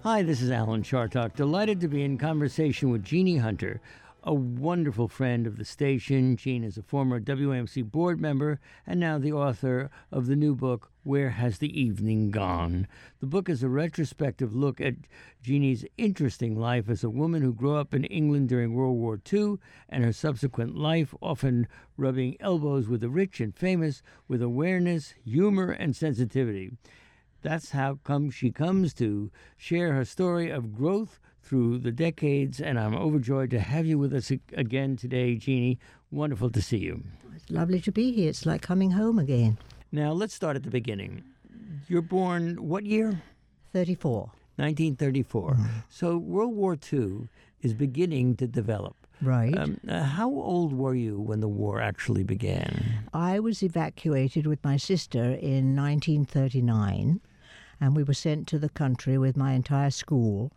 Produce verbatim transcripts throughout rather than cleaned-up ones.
Hi, this is Alan Chartock. Delighted to be in conversation with Jeannie Hunter, a wonderful friend of the station. Jean is a former W A M C board member and now the author of the new book, Where Has the Evening Gone? The book is a retrospective look at Jeannie's interesting life as a woman who grew up in England during World War Two and her subsequent life, often rubbing elbows with the rich and famous with awareness, humor, and sensitivity. That's how come she comes to share her story of growth through the decades, and I'm overjoyed to have you with us again today, Jeannie. Wonderful to see you. It's lovely to be here. It's like coming home again. Now, let's start at the beginning. You're born what year? thirty-four. nineteen thirty-four. Mm-hmm. So World War Two is beginning to develop. Right. Um, uh, how old were you when the war actually began? I was evacuated with my sister in nineteen thirty-nine, and we were sent to the country with my entire school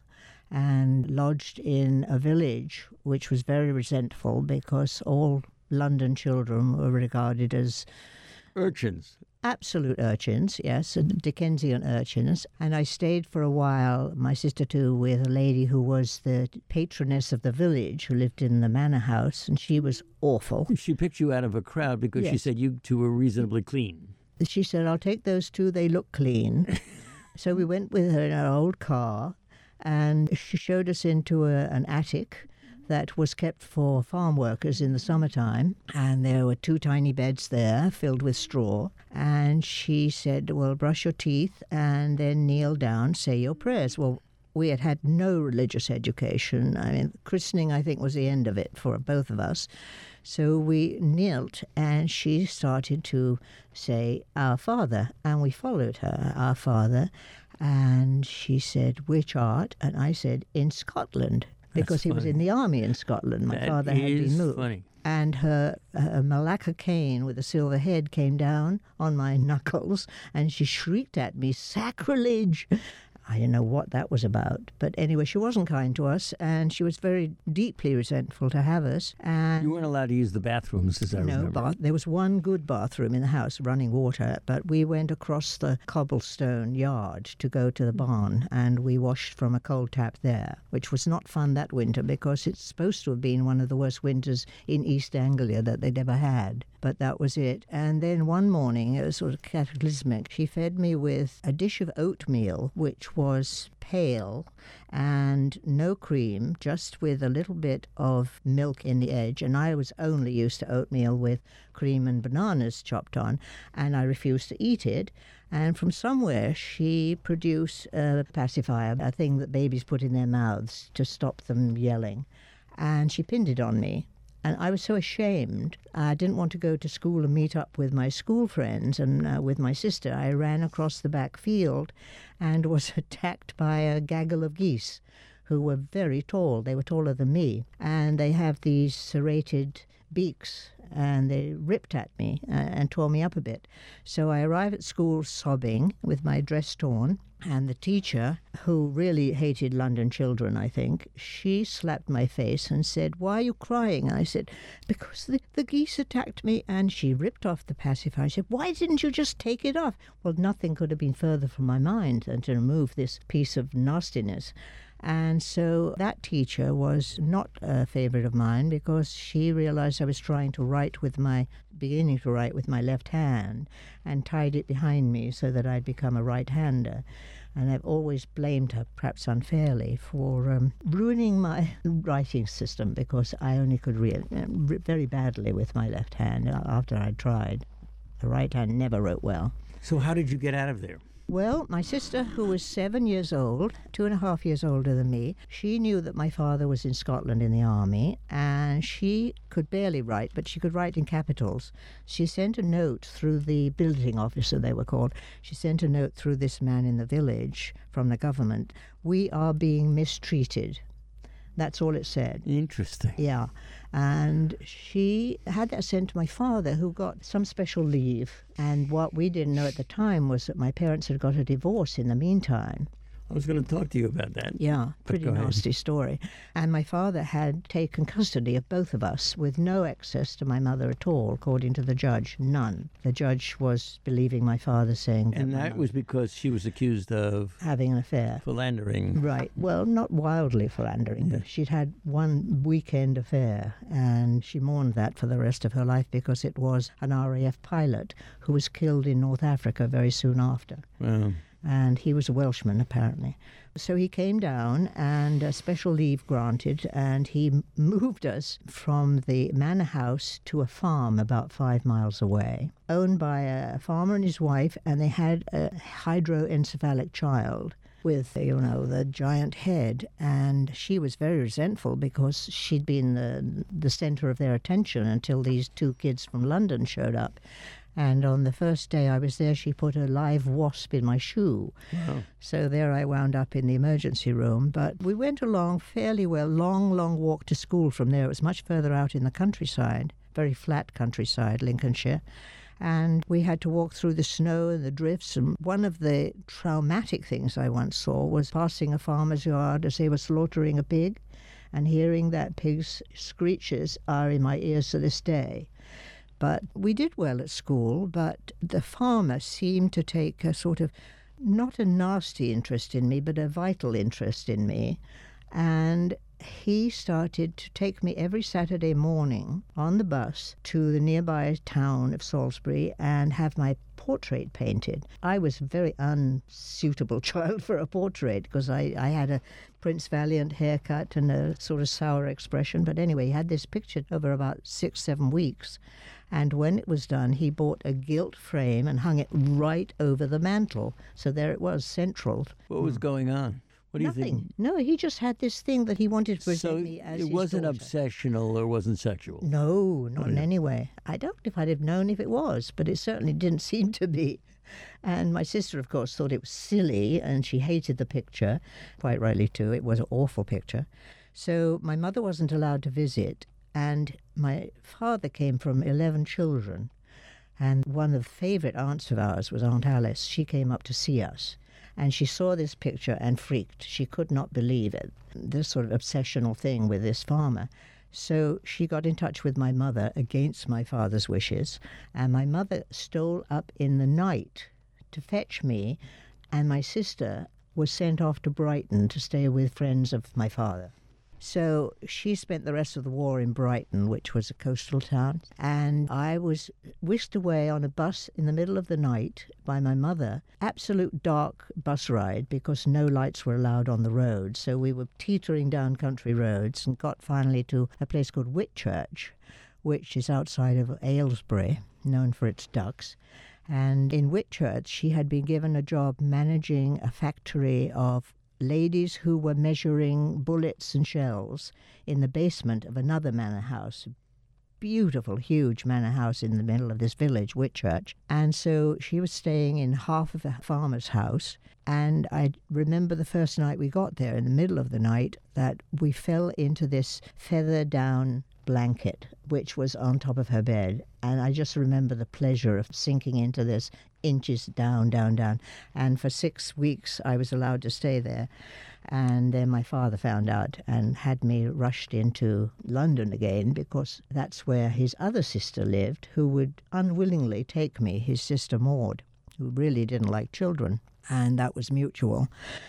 and lodged in a village which was very resentful because all London children were regarded as urchins. Absolute urchins, yes, Dickensian urchins. And I stayed for a while, my sister too, with a lady who was the patroness of the village who lived in the manor house, and she was awful. She picked you out of a crowd because yes. She said you two were reasonably clean. She said, I'll take those two, they look clean. So we went with her in our old car, and she showed us into a, an attic that was kept for farm workers in the summertime, and there were two tiny beds there filled with straw, and she said, well, brush your teeth and then kneel down, say your prayers. Well, we had had no religious education. I mean, christening, I think, was the end of it for both of us. So we knelt, and she started to say, Our Father, and we followed her, Our Father, and she said, which art? And I said, in Scotland. Because he was in the army in Scotland. My that father had been moved. Funny. And her, her Malacca cane with a silver head came down on my knuckles, and she shrieked at me, sacrilege! I didn't know what that was about. But anyway, she wasn't kind to us, and she was very deeply resentful to have us. And you weren't allowed to use the bathrooms, as I no, remember. Bath, there was one good bathroom in the house, running water, but we went across the cobblestone yard to go to the barn, and we washed from a cold tap there, which was not fun that winter because it's supposed to have been one of the worst winters in East Anglia that they'd ever had. But that was it. And then one morning, it was sort of cataclysmic. She fed me with a dish of oatmeal, which was pale and no cream, just with a little bit of milk in the edge. And I was only used to oatmeal with cream and bananas chopped on, and I refused to eat it. And from somewhere, she produced a pacifier, a thing that babies put in their mouths to stop them yelling. And she pinned it on me. And I was so ashamed. I didn't want to go to school and meet up with my school friends and uh, with my sister. I ran across the back field and was attacked by a gaggle of geese who were very tall. They were taller than me. And they have these serrated beaks, and they ripped at me uh, and tore me up a bit. So I arrived at school sobbing with my dress torn. And the teacher, who really hated London children, I think, she slapped my face and said, why are you crying? And I said, because the, the geese attacked me. And she ripped off the pacifier. She said, why didn't you just take it off? Well, nothing could have been further from my mind than to remove this piece of nastiness. And so that teacher was not a favorite of mine because she realized I was trying to write with my, beginning to write with my left hand, and tied it behind me so that I'd become a right-hander. And I've always blamed her, perhaps unfairly, for um, ruining my writing system because I only could read very badly with my left hand after I'd tried. The right hand never wrote well. So how did you get out of there? Well, my sister, who was seven years old, two and a half years older than me, she knew that my father was in Scotland in the army, and she could barely write, but she could write in capitals. She sent a note through the building officer, they were called. She sent a note through this man in the village from the government. We are being mistreated. That's all it said. Interesting. Yeah. And she had that sent to my father, who got some special leave. And what we didn't know at the time was that my parents had got a divorce in the meantime. I was going to talk to you about that. Yeah, But pretty go ahead. nasty story. And my father had taken custody of both of us with no access to my mother at all, according to the judge. None. The judge was believing my father, saying that And my that mother was because she was accused of having an affair. philandering. Right. Well, not wildly philandering, Yeah. but she'd had one weekend affair, and she mourned that for the rest of her life because it was an R A F pilot who was killed in North Africa very soon after. Wow. And he was a Welshman, apparently. So he came down, and a special leave granted, and he m- moved us from the manor house to a farm about five miles away, owned by a farmer and his wife, and they had a hydroencephalic child with, you know, the giant head. And she was very resentful because she'd been the, the centre of their attention until these two kids from London showed up. And on the first day I was there, she put a live wasp in my shoe. Wow. So there I wound up in the emergency room. But we went along fairly well. Long, long walk to school from there. It was much further out in the countryside, very flat countryside, Lincolnshire. And we had to walk through the snow and the drifts. And one of the traumatic things I once saw was passing a farmer's yard as they were slaughtering a pig, and hearing that pig's screeches are in my ears to this day. But we did well at school, but the farmer seemed to take a sort of, not a nasty interest in me, but a vital interest in me. And he started to take me every Saturday morning on the bus to the nearby town of Salisbury and have my portrait painted. I was a very unsuitable child for a portrait because I, I had a Prince Valiant haircut and a sort of sour expression. But anyway, he had this picture over about six, seven weeks. And when it was done, he bought a gilt frame and hung it right over the mantel. So there it was, central. What was going on? What do Nothing. you think? No, he just had this thing that he wanted to present So me as it his wasn't daughter. obsessional or wasn't sexual? No, not Oh, in yeah. any way. I don't know if I'd have known if it was, but it certainly didn't seem to be. And my sister, of course, thought it was silly, and she hated the picture, quite rightly too. It was an awful picture. So my mother wasn't allowed to visit, and my father came from eleven children. And one of the favourite aunts of ours was Aunt Alice. She came up to see us. And she saw this picture and freaked. She could not believe it, this sort of obsessional thing with this farmer. So she got in touch with my mother against my father's wishes, and my mother stole up in the night to fetch me, and my sister was sent off to Brighton to stay with friends of my father. So she spent the rest of the war in Brighton, which was a coastal town, and I was whisked away on a bus in the middle of the night by my mother. Absolute dark bus ride because no lights were allowed on the road. So we were teetering down country roads and got finally to a place called Whitchurch, which is outside of Aylesbury, known for its ducks. And in Whitchurch, she had been given a job managing a factory of ladies who were measuring bullets and shells in the basement of another manor house. Beautiful, huge manor house in the middle of this village, Whitchurch. And so she was staying in half of a farmer's house. And I remember the first night we got there, in the middle of the night, that we fell into this feather-down blanket, which was on top of her bed. And I just remember the pleasure of sinking into this inches down, down, down. And for six weeks I was allowed to stay there. And then my father found out and had me rushed into London again because that's where his other sister lived, who would unwillingly take me, his sister Maud, who really didn't like children. And that was mutual.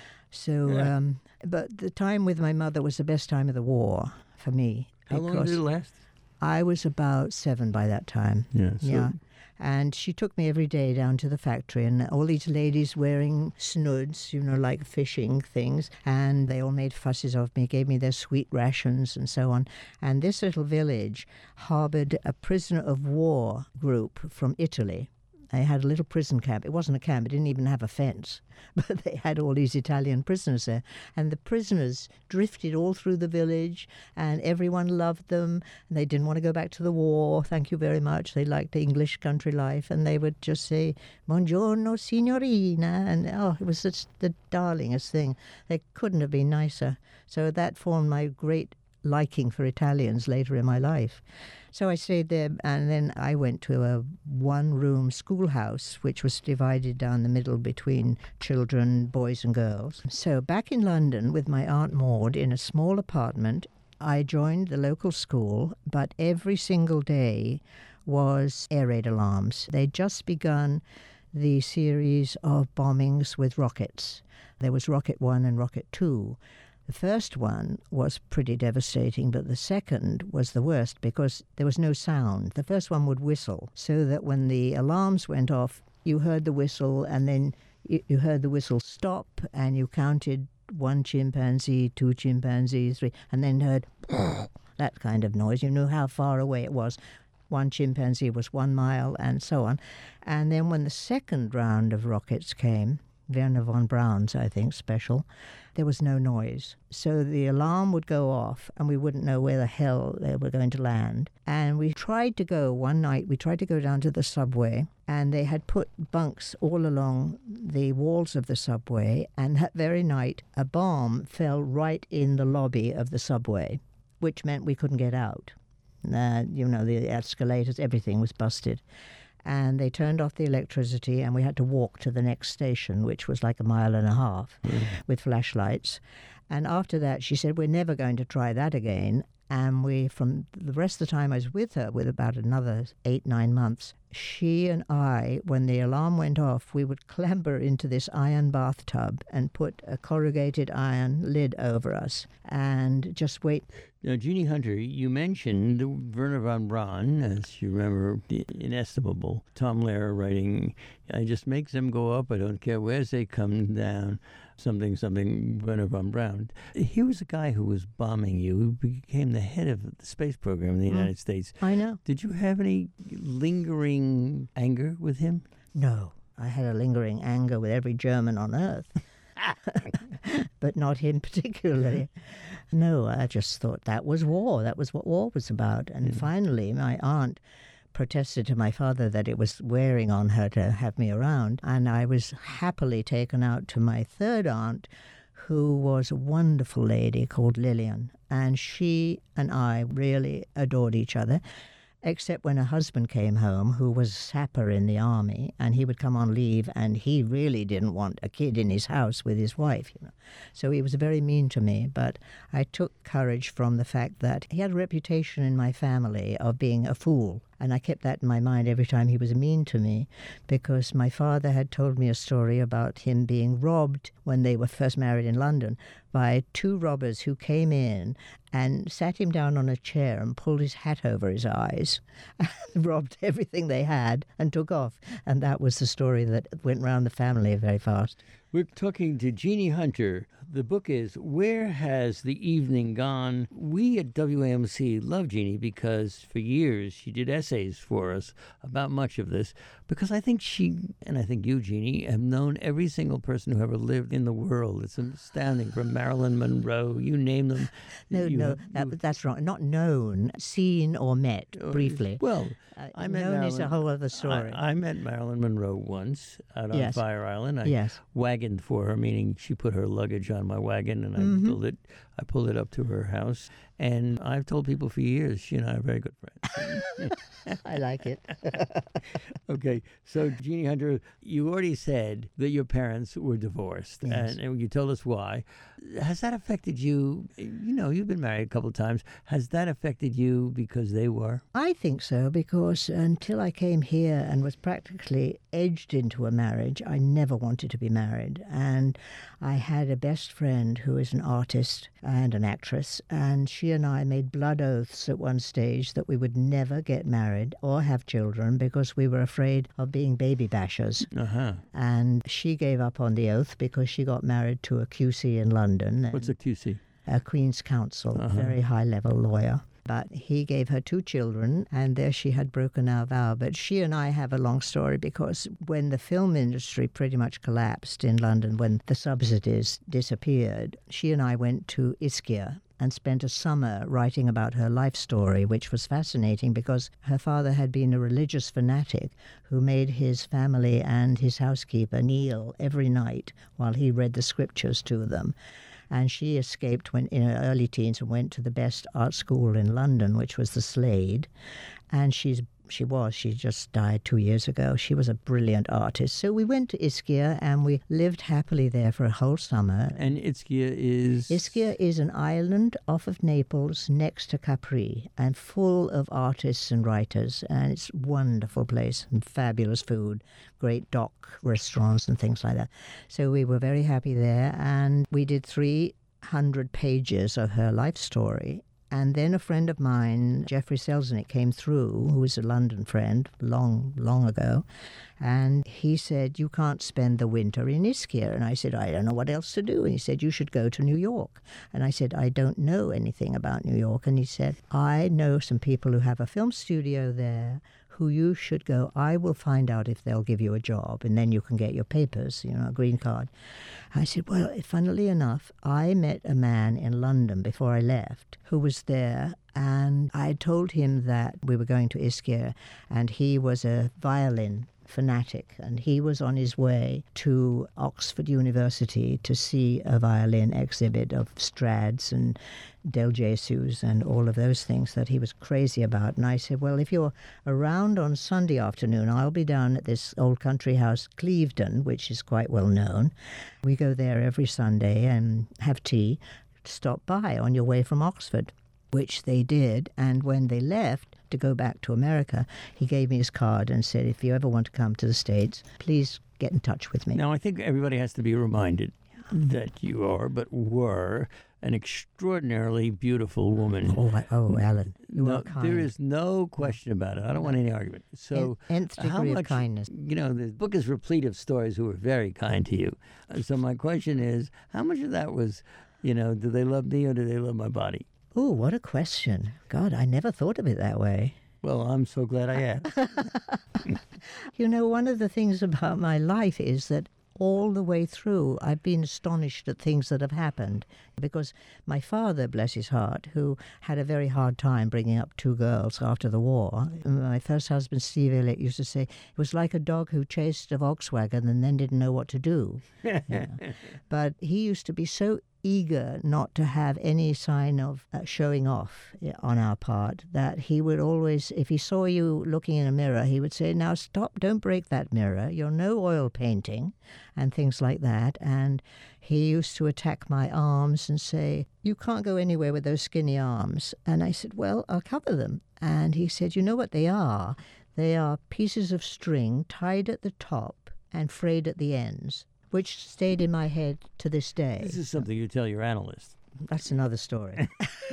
So, Yeah. um, but the time with my mother was the best time of the war for me. How long because did it last? I was about seven by that time. Yeah. So Yeah. And she took me every day down to the factory, and all these ladies wearing snoods, you know, like fishing things, and they all made fusses of me, gave me their sweet rations and so on. And this little village harboured a prisoner of war group from Italy. They had a little prison camp. It wasn't a camp. It didn't even have a fence. But they had all these Italian prisoners there. And the prisoners drifted all through the village, and everyone loved them. And they didn't want to go back to the war. Thank you very much. They liked the English country life. And they would just say, Buongiorno, signorina. And, oh, it was such the darlingest thing. They couldn't have been nicer. So that formed my great liking for Italians later in my life. So I stayed there, and then I went to a one-room schoolhouse, which was divided down the middle between children, boys and girls. So back in London with my Aunt Maud in a small apartment, I joined the local school, but every single day was air raid alarms. They'd just begun the series of bombings with rockets. There was Rocket One and Rocket Two. The first one was pretty devastating, but the second was the worst because there was no sound. The first one would whistle, so that when the alarms went off, you heard the whistle, and then you, you heard the whistle stop, and you counted one chimpanzee, two chimpanzees, three, and then heard that kind of noise. You knew how far away it was. One chimpanzee was one mile, and so on. And then when the second round of rockets came, Werner von Braun's, I think, special, there was no noise. So the alarm would go off and we wouldn't know where the hell they were going to land. And we tried to go, one night, we tried to go down to the subway, and they had put bunks all along the walls of the subway, and that very night a bomb fell right in the lobby of the subway, which meant we couldn't get out. Uh, you know, the escalators, everything was busted. And they turned off the electricity, and we had to walk to the next station, which was like a mile and a half, mm. with flashlights. And after that, she said, we're never going to try that again. And we, from the rest of the time I was with her, with about another eight, nine months, she and I, when the alarm went off, we would clamber into this iron bathtub and put a corrugated iron lid over us and just wait. Now, Jeannie Hunter, you mentioned Werner von Braun, as you remember, the inestimable Tom Lehrer writing, I just make them go up, I don't care where they come down, something, something, Werner von Braun. He was a guy who was bombing you, who became the head of the space program in the mm. United States. I know. Did you have any lingering anger with him? No, I had a lingering anger with every German on earth. But not him particularly. No, I just thought that was war. That was what war was about. And mm. finally, my aunt protested to my father that it was wearing on her to have me around. And I was happily taken out to my third aunt, who was a wonderful lady called Lillian. And she and I really adored each other, except when her husband came home, who was a sapper in the army, and he would come on leave, and he really didn't want a kid in his house with his wife, you know. So he was very mean to me, but I took courage from the fact that he had a reputation in my family of being a fool. And I kept that in my mind every time he was mean to me, because my father had told me a story about him being robbed when they were first married in London by two robbers who came in and sat him down on a chair and pulled his hat over his eyes, and robbed everything they had and took off. And that was the story that went round the family very fast. We're talking to Jeannie Hunter. The book is Where Has the Evening Gone? We at W A M C love Jeannie because for years she did essays for us about much of this, because I think she, and I think you, Jeannie, have known every single person who ever lived in the world. It's astounding, from Marilyn Monroe, you name them. No, you no, have, that, you, that's wrong. Not known, seen or met, uh, briefly. Well, uh, I met known Marilyn, is a whole other story. I, I met Marilyn Monroe once out on yes. Fire Island. I yes. wagoned for her, meaning she put her luggage on my wagon, and I mm-hmm. pulled it. I pulled it up to her house, and I've told people for years she and I are very good friends. I like it. Okay, so Jeannie Hunter, you already said that your parents were divorced, yes. and, and you told us why. Has that affected you? You know, you've been married a couple of times. Has that affected you because they were? I think so, because until I came here and was practically edged into a marriage, I never wanted to be married. And I had a best friend who is an artist and an actress, and she and I made blood oaths at one stage that we would never get married or have children because we were afraid of being baby bashers. Uh-huh. And she gave up on the oath because she got married to a Q C in London. What's a Q C? A Queen's Counsel, uh-huh. very high-level lawyer. But he gave her two children, and there she had broken our vow. But she and I have a long story, because when the film industry pretty much collapsed in London, when the subsidies disappeared, she and I went to Ischia and spent a summer writing about her life story, which was fascinating because her father had been a religious fanatic who made his family and his housekeeper kneel every night while he read the scriptures to them. And she escaped when in her early teens and went to the best art school in London, which was the Slade. And she's She was. She just died two years ago. She was a brilliant artist. So we went to Ischia and we lived happily there for a whole summer. And Ischia is? Ischia is an island off of Naples next to Capri and full of artists and writers. And it's a wonderful place and fabulous food, great dock restaurants and things like that. So we were very happy there. And we did three hundred pages of her life story. And then a friend of mine, Jeffrey Selznick, came through, who was a London friend long, long ago. And he said, you can't spend the winter in Ischia. And I said, I don't know what else to do. And he said, you should go to New York. And I said, I don't know anything about New York. And he said, I know some people who have a film studio there who you should go. I will find out if they'll give you a job, and then you can get your papers, you know, a green card. I said, well, funnily enough, I met a man in London before I left who was there, and I told him that we were going to Ischia, and he was a violin fanatic, and he was on his way to Oxford University to see a violin exhibit of Strads and Del Jesus and all of those things that he was crazy about. And I said, well, if you're around on Sunday afternoon, I'll be down at this old country house, Clevedon, which is quite well known. We go there every Sunday and have tea. Stop by on your way from Oxford, which they did. And when they left to go back to America, he gave me his card and said, if you ever want to come to the States, please get in touch with me. Now, I think everybody has to be reminded that you are, but were, an extraordinarily beautiful woman. Oh, I, oh Alan, you no, are kind. There is no question about it. I don't want any argument. So, En- nth degree how much, of kindness. You know, the book is replete of stories who were very kind to you. Uh, So my question is, how much of that was, you know, do they love me or do they love my body? Oh, what a question. God, I never thought of it that way. Well, I'm so glad I asked. You know, one of the things about my life is that all the way through, I've been astonished at things that have happened. Because my father, bless his heart, who had a very hard time bringing up two girls after the war, my first husband, Steve Elliott, used to say, it was like a dog who chased a Volkswagen and then didn't know what to do. Yeah. But he used to be so eager not to have any sign of uh, showing off on our part, that he would always, if he saw you looking in a mirror, he would say, now stop, don't break that mirror, you're no oil painting, and things like that. And he used to attack my arms and say, you can't go anywhere with those skinny arms. And I said, well, I'll cover them. And he said, you know what they are? They are pieces of string tied at the top and frayed at the ends, which stayed in my head to this day. This is something you tell your analyst. That's another story.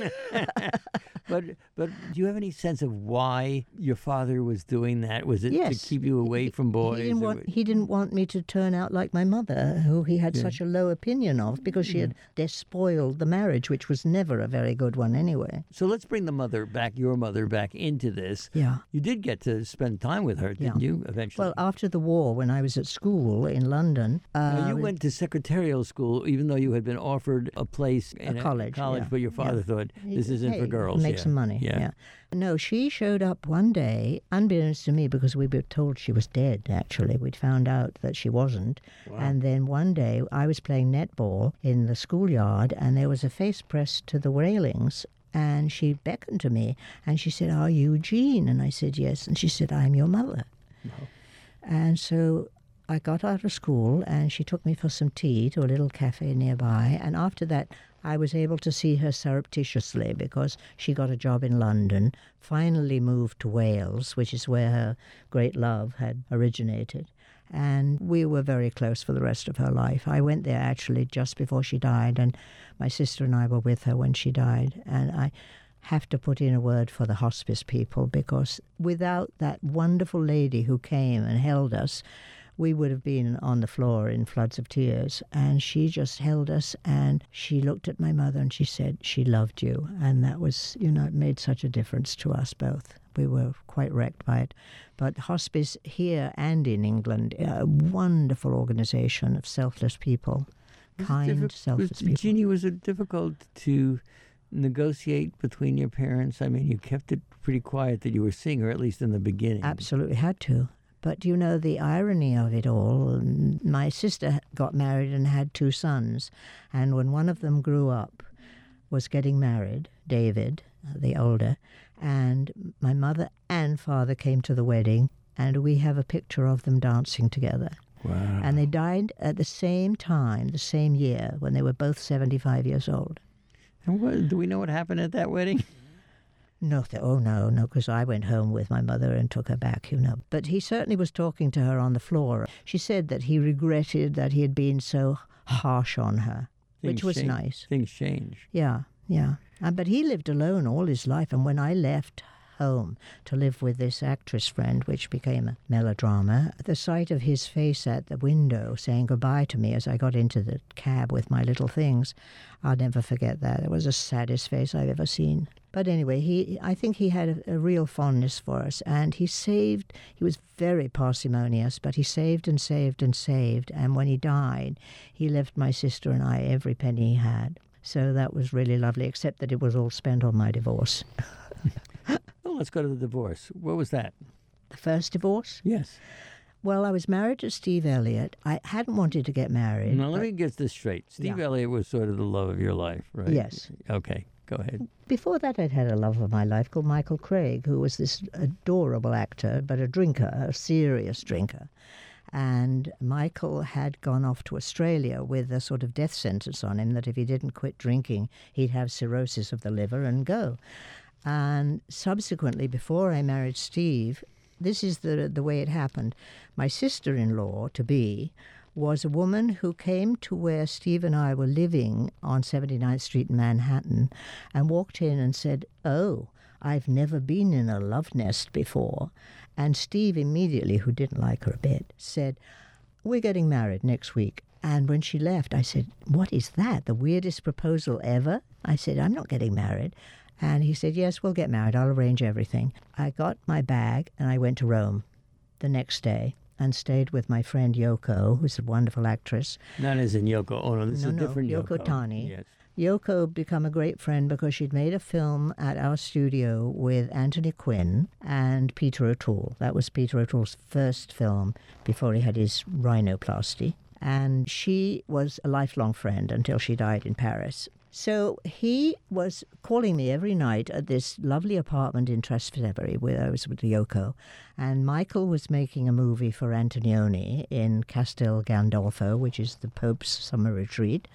But but do you have any sense of why your father was doing that? Was it Yes. to keep you away from boys? He didn't, or- want, he didn't want me to turn out like my mother, who he had Yeah. such a low opinion of, because she had despoiled the marriage, which was never a very good one anyway. So let's bring the mother back, your mother back into this. Yeah. You did get to spend time with her, didn't Yeah. you, eventually? Well, after the war, when I was at school in London, uh, Now, you went to secretarial school, even though you had been offered a place in college, college yeah. but your father Yeah. thought, this isn't hey, for girls. Make yeah. some money. Yeah. Yeah. No, she showed up one day, unbeknownst to me, because we were told she was dead, actually. We'd found out that she wasn't. Wow. And then one day I was playing netball in the schoolyard, and there was a face pressed to the railings. And she beckoned to me, and she said, are you Jean? And I said, yes. And she said, I'm your mother. No. And so I got out of school, and she took me for some tea to a little cafe nearby. And after that, I was able to see her surreptitiously, because she got a job in London, finally moved to Wales, which is where her great love had originated. And we were very close for the rest of her life. I went there actually just before she died, and my sister and I were with her when she died. And I have to put in a word for the hospice people, because without that wonderful lady who came and held us, we would have been on the floor in floods of tears. And she just held us, and she looked at my mother and she said she loved you. And that was, you know, it made such a difference to us both. We were quite wrecked by it. But hospice here and in England, a wonderful organization of selfless people, Was it kind, diffi- selfless was, people. Jeannie, was it difficult to negotiate between your parents? I mean, you kept it pretty quiet that you were seeing her, at least in the beginning. Absolutely had to, But you know, the irony of it all, my sister got married and had two sons. And when one of them grew up, was getting married, David, the older, and my mother and father came to the wedding, and we have a picture of them dancing together. Wow. And they died at the same time, the same year, when they were both seventy-five years old. And what, do we know what happened at that wedding? No, th- oh no, no, because I went home with my mother and took her back, you know. But he certainly was talking to her on the floor. She said that he regretted that he had been so harsh on her, Things which was change. nice. Things change. Yeah, yeah. Uh, but he lived alone all his life, and when I left home to live with this actress friend, which became a melodrama, the sight of his face at the window saying goodbye to me as I got into the cab with my little things, I'll never forget that. It was the saddest face I've ever seen. But anyway, he I think he had a, a real fondness for us, and he saved, he was very parsimonious, but he saved and saved and saved, and when he died, he left my sister and I every penny he had. So that was really lovely, except that it was all spent on my divorce. Well, let's go to the divorce. What was that? The first divorce? Yes. Well, I was married to Steve Elliott. I hadn't wanted to get married. Now, let me get this straight. Steve Yeah. Elliott was sort of the love of your life, right? Yes. Okay, go ahead. Before that, I'd had a love of my life called Michael Craig, who was this adorable actor, but a drinker, a serious drinker. And Michael had gone off to Australia with a sort of death sentence on him that if he didn't quit drinking, he'd have cirrhosis of the liver and go. And subsequently, before I married Steve, this is the the way it happened. My sister-in-law, to be, was a woman who came to where Steve and I were living on seventy-ninth Street in Manhattan and walked in and said, "Oh, I've never been in a love nest before." And Steve immediately, who didn't like her a bit, said, "We're getting married next week." And when she left, I said, "What is that? The weirdest proposal ever?" I said, "I'm not getting married." And he said, "Yes, we'll get married. I'll arrange everything." I got my bag and I went to Rome the next day and stayed with my friend Yoko, who's a wonderful actress. Not as in Yoko Ono. This No, is a no, different Yoko. Yoko Tani. Yes. Yoko became a great friend because she'd made a film at our studio with Anthony Quinn and Peter O'Toole. That was Peter O'Toole's first film before he had his rhinoplasty. And she was a lifelong friend until she died in Paris. So he was calling me every night at this lovely apartment in Trastevere where I was with Yoko. And Michael was making a movie for Antonioni in Castel Gandolfo, which is the Pope's summer retreat.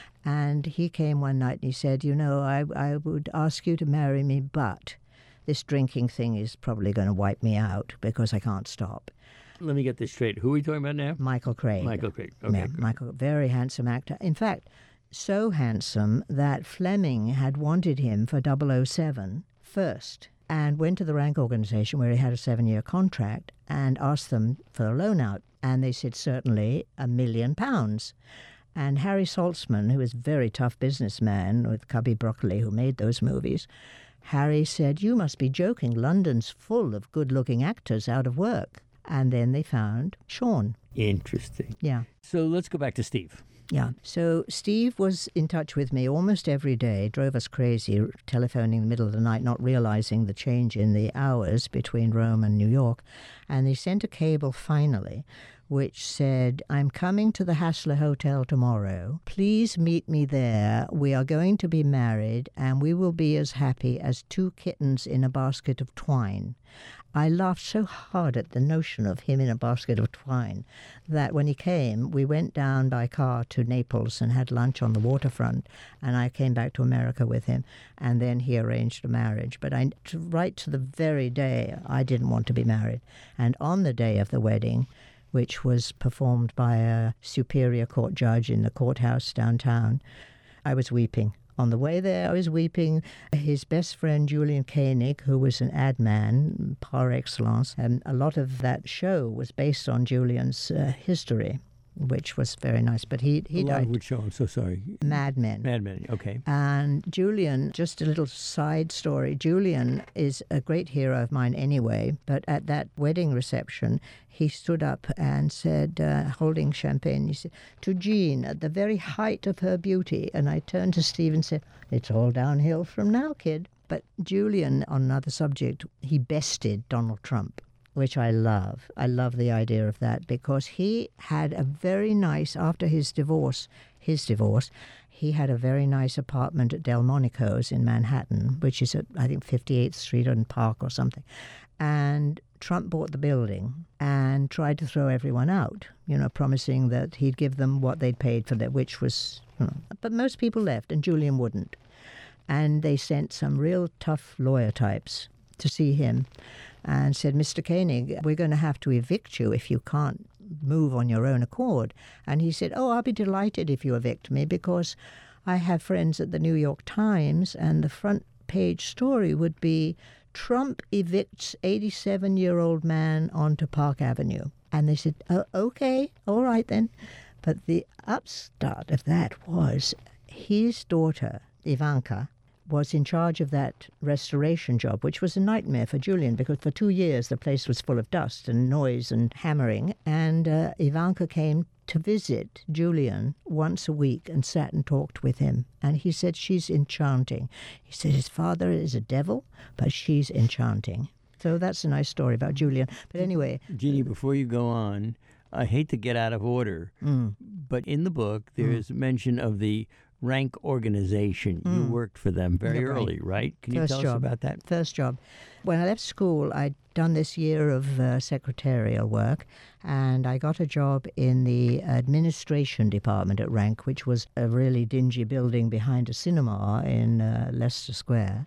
And he came one night and he said, "You know, I, I would ask you to marry me, but this drinking thing is probably going to wipe me out because I can't stop." Let me get this straight. Who are we talking about now? Michael Craig. Michael Craig. Okay. Yeah, good. Michael, very handsome actor. In fact, so handsome that Fleming had wanted him for double oh seven first and went to the Rank Organization where he had a seven-year contract and asked them for a loan out. And they said, certainly, a million pounds. And Harry Saltzman, who was a very tough businessman with Cubby Broccoli, who made those movies, Harry said, "You must be joking. London's full of good-looking actors out of work." And then they found Sean. Interesting. Yeah. So let's go back to Steve. Yeah. So Steve was in touch with me almost every day, drove us crazy, telephoning in the middle of the night, not realizing the change in the hours between Rome and New York. And they sent a cable finally, which said, "I'm coming to the Hassler Hotel tomorrow. Please meet me there. We are going to be married, and we will be as happy as two kittens in a basket of twine." I laughed so hard at the notion of him in a basket of twine that when he came, we went down by car to Naples and had lunch on the waterfront, and I came back to America with him, and then he arranged a marriage. But I, to, right to the very day, I didn't want to be married. And on the day of the wedding, which was performed by a Superior Court judge in the courthouse downtown, I was weeping. On the way there, I was weeping. His best friend, Julian Koenig, who was an ad man par excellence, and a lot of that show was based on Julian's uh, history, which was very nice. But he, he a lot died. would show. I'm so sorry. Mad Men. Mad Men. Okay. And Julian, just a little side story, Julian is a great hero of mine anyway, but at that wedding reception, he stood up and said, uh, holding champagne, he said, "To Jean, at the very height of her beauty." And I turned to Steve and said, "It's all downhill from now, kid." But Julian, on another subject, he bested Donald Trump. which I love. I love the idea of that because he had a very nice, after his divorce, his divorce, he had a very nice apartment at Delmonico's in Manhattan, which is at, I think, fifty-eighth Street and Park or something. And Trump bought the building and tried to throw everyone out, you know, promising that he'd give them what they'd paid for that, which was, you know, but most people left and Julian wouldn't. And they sent some real tough lawyer types to see him and said, Mister Koenig, we're going to have to evict you if you can't move on your own accord. And he said, oh, I'll be delighted if you evict me because I have friends at the New York Times and the front page story would be Trump evicts eighty-seven-year-old man onto Park Avenue. And they said, oh, okay, all right then. But the upstart of that was his daughter, Ivanka, was in charge of that restoration job, which was a nightmare for Julian because for two years the place was full of dust and noise and hammering. And uh, Ivanka came to visit Julian once a week and sat and talked with him. And he said, she's enchanting. He said his father is a devil, but she's enchanting. So that's a nice story about Julian. But anyway. Jeannie, before you go on, I hate to get out of order, mm. but in the book there mm. is mention of the Rank organization. Mm. You worked for them very yeah, early, right? right? Can First you tell job. us about that? First job. When I left school, I'd done this year of uh, secretarial work, and I got a job in the administration department at Rank, which was a really dingy building behind a cinema in uh, Leicester Square.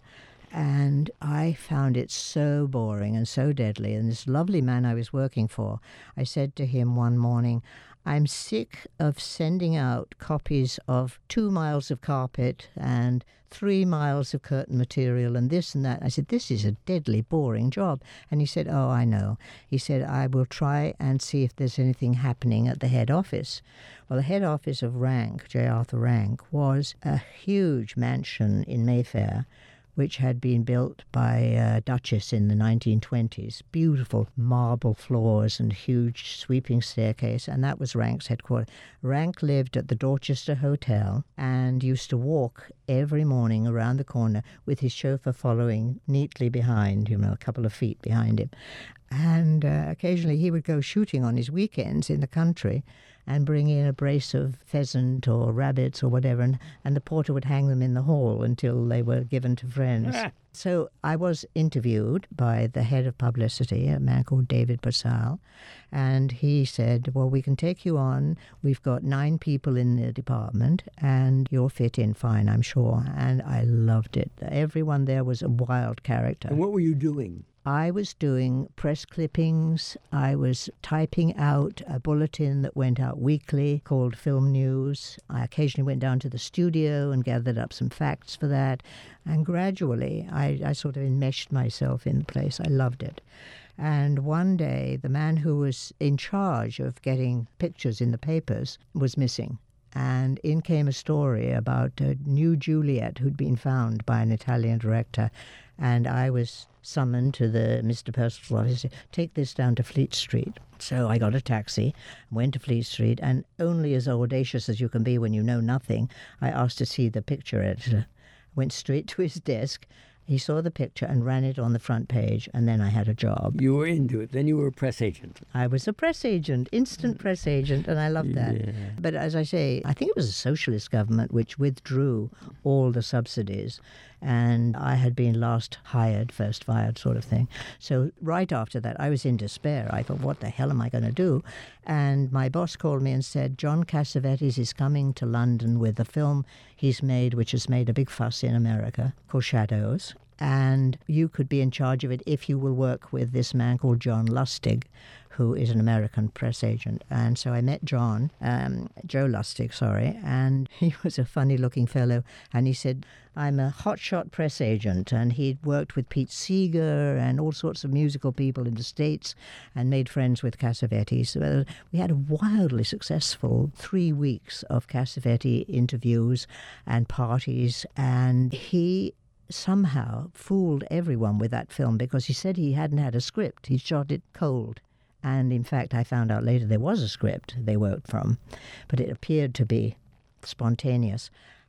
And I found it so boring and so deadly. And this lovely man I was working for, I said to him one morning, I'm sick of sending out copies of two miles of carpet and three miles of curtain material and this and that. I said, this is a deadly boring job. And he said, oh, I know. He said, I will try and see if there's anything happening at the head office. Well, the head office of Rank, J. Arthur Rank, was a huge mansion in Mayfair, which had been built by a duchess in the nineteen twenties. Beautiful marble floors and huge sweeping staircase, and that was Rank's headquarters. Rank lived at the Dorchester Hotel and used to walk every morning around the corner with his chauffeur following neatly behind, you know, a couple of feet behind him. And uh, occasionally he would go shooting on his weekends in the country and bring in a brace of pheasant or rabbits or whatever, and, and the porter would hang them in the hall until they were given to friends. Ah. So I was interviewed by the head of publicity, a man called David Purcell, and he said, well, we can take you on. We've got nine people in the department, and you'll fit in fine, I'm sure. And I loved it. Everyone there was a wild character. And what were you doing? I was doing press clippings. I was typing out a bulletin that went out weekly called Film News. I occasionally went down to the studio and gathered up some facts for that. And gradually, I, I sort of enmeshed myself in the place. I loved it. And one day, the man who was in charge of getting pictures in the papers was missing. And in came a story about a new Juliet who'd been found by an Italian director. And I was summoned to the Mister Purcell's office to take this down to Fleet Street. So I got a taxi, went to Fleet Street, and only as audacious as you can be when you know nothing, I asked to see the picture editor. Went straight to his desk. He saw the picture and ran it on the front page, and then I had a job. You were into it. Then you were a press agent. I was a press agent, instant press agent, and I loved that. Yeah. But as I say, I think it was a socialist government which withdrew all the subsidies, and I had been last hired, first fired sort of thing. So right after that, I was in despair. I thought, what the hell am I going to do? And my boss called me and said, John Cassavetes is coming to London with a film he's made, which has made a big fuss in America, called Shadows. And you could be in charge of it if you will work with this man called John Lustig, who is an American press agent. And so I met John, um, Joe Lustig, sorry, and he was a funny-looking fellow. And he said, I'm a hotshot press agent. And he'd worked with Pete Seeger and all sorts of musical people in the States and made friends with Cassavetes. So we had a wildly successful three weeks of Cassavetes interviews and parties. And he somehow fooled everyone with that film because he said he hadn't had a script. He shot it cold. And in fact, I found out later there was a script they worked from, but it appeared to be spontaneous.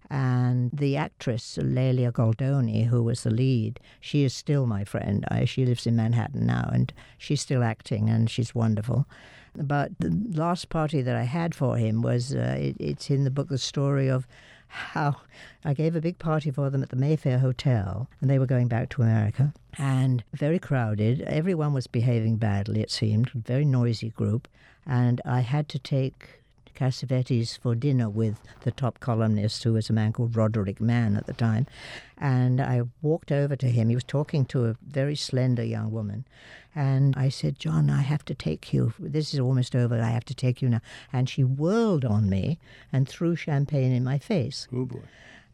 And the actress, Lelia Goldoni, who was the lead, she is still my friend. I, she lives in Manhattan now, and she's still acting, and she's wonderful. But the last party that I had for him was, uh, it, it's in the book, the story of how I gave a big party for them at the Mayfair Hotel, and they were going back to America, and very crowded. Everyone was behaving badly, it seemed, very noisy group, and I had to take Cassavetes for dinner with the top columnist, who was a man called Roderick Mann at the time. And I walked over to him. He was talking to a very slender young woman. And I said, John, I have to take you. This is almost over. I have to take you now. And she whirled on me and threw champagne in my face. Oh, boy.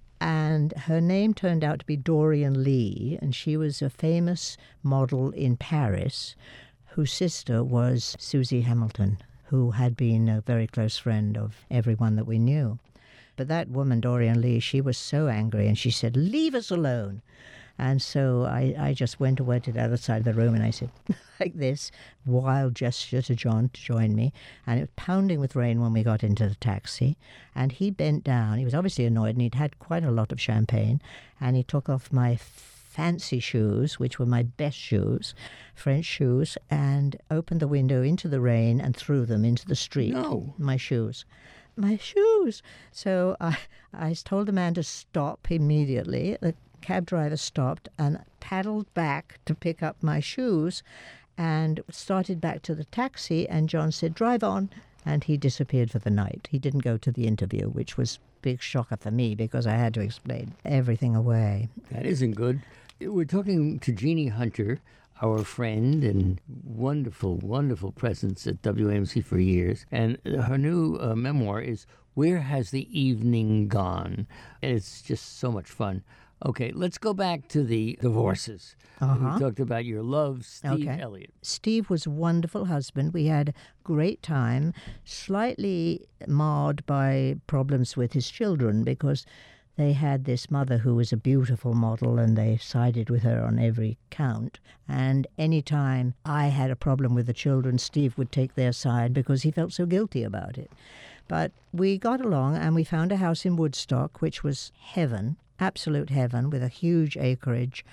And her name turned out to be Dorian Lee, and she was a famous model in Paris whose sister was Susie Hamilton, who had been a very close friend of everyone that we knew. But that woman, Dorian Lee, she was so angry, and she said, leave us alone. And so I, I just went away to the other side of the room, and I said, like this, wild gesture to John to join me. And it was pounding with rain when we got into the taxi. And he bent down. He was obviously annoyed, and he'd had quite a lot of champagne. And he took off my fancy shoes, which were my best shoes, French shoes, and opened the window into the rain and threw them into the street. No. My shoes. My shoes. So I, I told the man to stop immediately. The cab driver stopped and paddled back to pick up my shoes and started back to the taxi, and John said, drive on. And he disappeared for the night. He didn't go to the interview, which was a big shocker for me because I had to explain everything away. That isn't good. We're talking to Jeannie Hunter, our friend and wonderful, wonderful presence at W A M C for years. And her new uh, memoir is Where Has the Evening Gone? And it's just so much fun. Okay, let's go back to the divorces. Uh-huh. We talked about your love, Steve Okay. Elliott. Steve was a wonderful husband. We had a great time, slightly marred by problems with his children because they had this mother who was a beautiful model, and they sided with her on every count. And any time I had a problem with the children, Steve would take their side because he felt so guilty about it. But we got along, and we found a house in Woodstock, which was heaven, absolute heaven, with a huge acreage.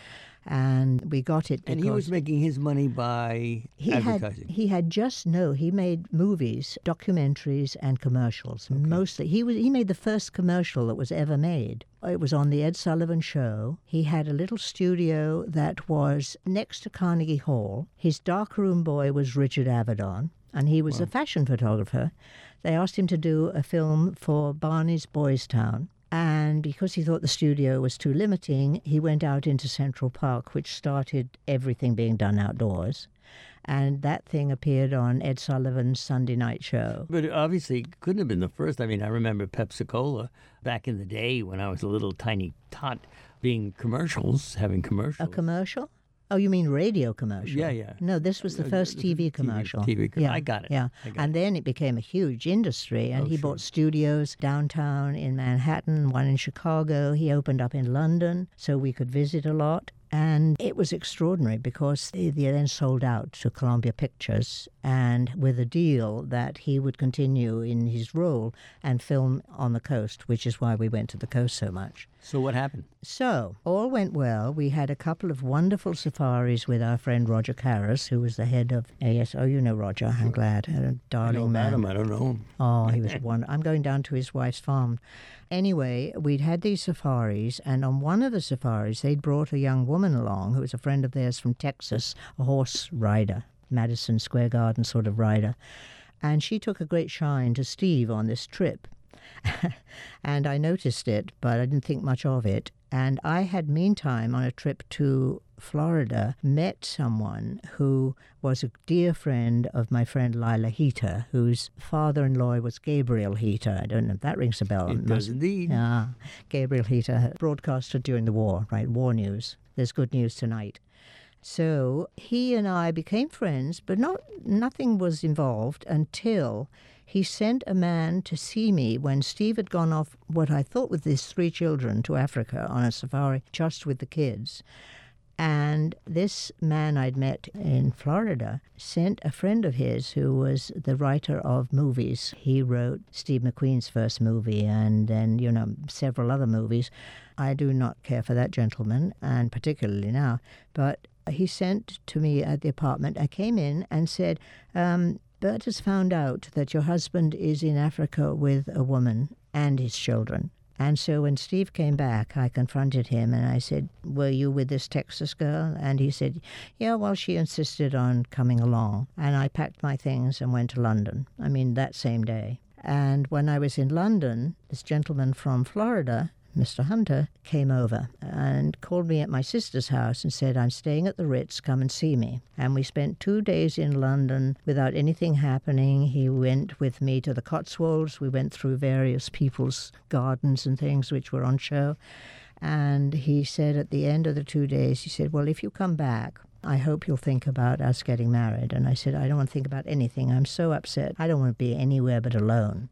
And we got it because And he was making his money by he advertising. Had, he had just, no, he made movies, documentaries, and commercials. Okay. Mostly. He was he made the first commercial that was ever made. It was on the Ed Sullivan Show. He had a little studio that was next to Carnegie Hall. His darkroom boy was Richard Avedon, and he was Wow. a fashion photographer. They asked him to do a film for Barney's Boys Town. And because he thought the studio was too limiting, he went out into Central Park, which started everything being done outdoors. And that thing appeared on Ed Sullivan's Sunday night show. But obviously, it couldn't have been the first. I mean, I remember Pepsi-Cola back in the day when I was a little tiny tot being commercials, having commercials. A commercial? Oh, you mean radio commercial? Yeah, yeah. No, this was the Uh, first T V commercial. T V, com- yeah, I got it. Yeah, I got and it. then it became a huge industry, and Oh, he sure. bought studios downtown in Manhattan, one in Chicago. He opened up in London, so we could visit a lot. And it was extraordinary because they, they then sold out to Columbia Pictures, and with a deal that he would continue in his role and film on the coast, which is why we went to the coast so much. So what happened? So, all went well. We had a couple of wonderful safaris with our friend Roger Karras, who was the head of A S. Oh, you know Roger, I'm glad. A I know darling about man. him. I don't know him. Oh, he was one. I'm going down to his wife's farm. Anyway, we'd had these safaris, and on one of the safaris, they'd brought a young woman along who was a friend of theirs from Texas, a horse rider, Madison Square Garden sort of rider. And she took a great shine to Steve on this trip. And I noticed it, but I didn't think much of it. And I had, meantime, on a trip to Florida, met someone who was a dear friend of my friend Lila Heater, whose father-in-law was Gabriel Heater. I don't know if that rings a bell. It Must- does indeed. Yeah, Gabriel Heater, broadcaster during the war, right? War news. There's good news tonight. So he and I became friends, but not nothing was involved until he sent a man to see me when Steve had gone off what I thought with his three children to Africa on a safari just with the kids. And this man I'd met in Florida sent a friend of his who was the writer of movies. He wrote Steve McQueen's first movie and then, you know, several other movies. I do not care for that gentleman, and particularly now. But he sent to me at the apartment. I came in and said, um, Bert has found out that your husband is in Africa with a woman and his children. And so when Steve came back, I confronted him and I said, were you with this Texas girl? And he said, yeah, well, she insisted on coming along. And I packed my things and went to London. I mean, that same day. And when I was in London, this gentleman from Florida, Mister Hunter, came over and called me at my sister's house and said, I'm staying at the Ritz, come and see me. And we spent two days in London without anything happening. He went with me to the Cotswolds. We went through various people's gardens and things which were on show. And he said at the end of the two days, he said, well, if you come back, I hope you'll think about us getting married. And I said, I don't want to think about anything. I'm so upset. I don't want to be anywhere but alone.